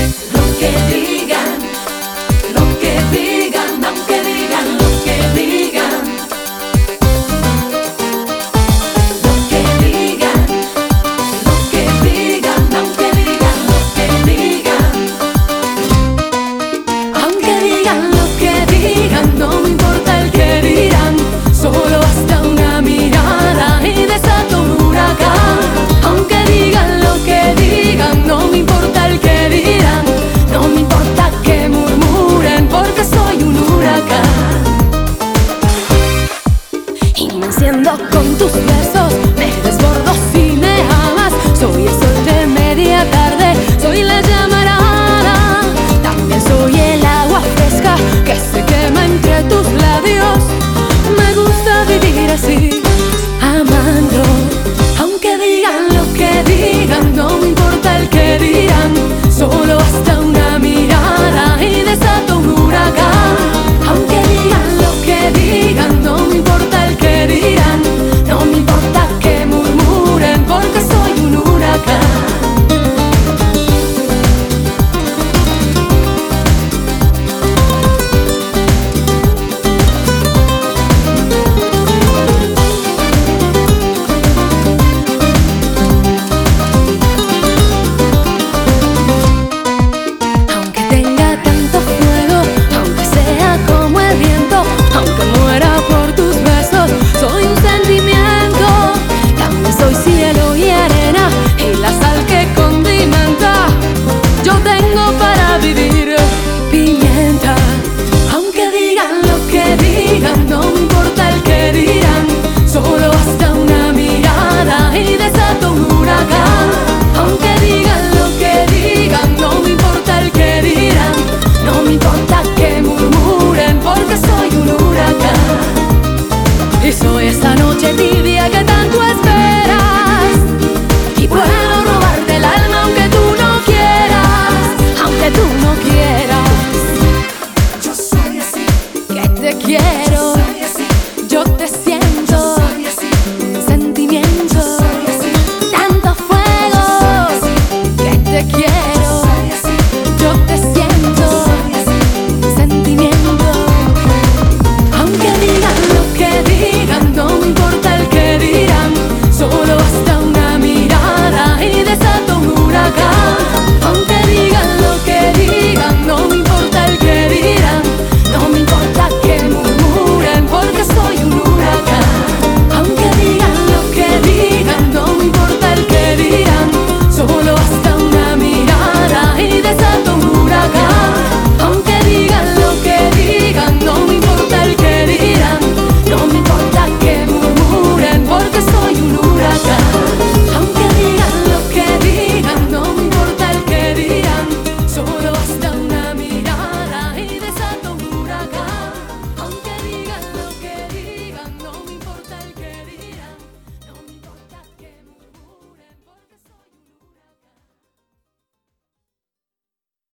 Lo que digan, aunque digan lo que digan. Lo que digan, aunque digan lo que digan. Aunque digan lo que digan, no me importa el que dirán. Solo basta una mirada y desato un huracán. Aunque digan lo que digan, no me importa el que dirán. No me importa que murmuren porque soy un huracán. Y me enciendo con tus besos, me desbordo si me amas. Soy el sol de media tarde, soy la llamarada. También soy el agua fresca que se quema entre tus labios. Me gusta vivir así, amando. Aunque digan lo que digan, no me importa el que dirán. Solo basta una mirada y desato un huracán. Aunque digan lo que digan, no me importa el que dirán. No me importa que murmuren porque soy un huracán. Aunque tenga tanto fuego, aunque sea como el viento, aunque muera por tus besos, soy un sentimiento. También soy cielo y arena y la sal que condimenta. Yo tengo para vivir pimienta. Aunque digan lo que digan, no me importa el que dirán. Solo basta una mirada y desato un huracán. Aunque digan lo que digan, no me importa el que dirán. No me importa que murmuren porque soy un huracán. Y soy esa noche tibia que tanto esperas. Y puedo robarte el alma aunque tú no quieras. Aunque tú no quieras. Yo soy así. Que te quiero. Yo te siento. Sentimiento. Tanto fuego. Que te quiero.